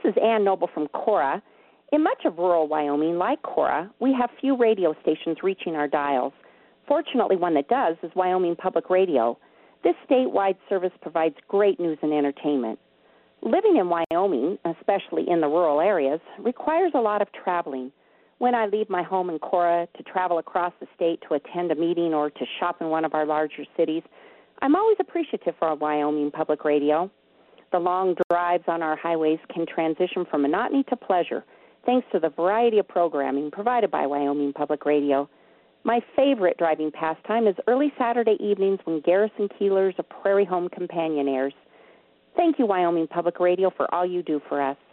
This is Ann Noble from Cora. In much of rural Wyoming, like Cora, we have few radio stations reaching our dials. Fortunately, one that does is Wyoming Public Radio. This statewide service provides great news and entertainment. Living in Wyoming, especially in the rural areas, requires a lot of traveling. When I leave my home in Cora to travel across the state to attend a meeting or to shop in one of our larger cities, I'm always appreciative for Wyoming Public Radio. The long drives on our highways can transition from monotony to pleasure, thanks to the variety of programming provided by Wyoming Public Radio. My favorite driving pastime is early Saturday evenings when Garrison Keillor's A Prairie Home Companion airs. Thank you, Wyoming Public Radio, for all you do for us.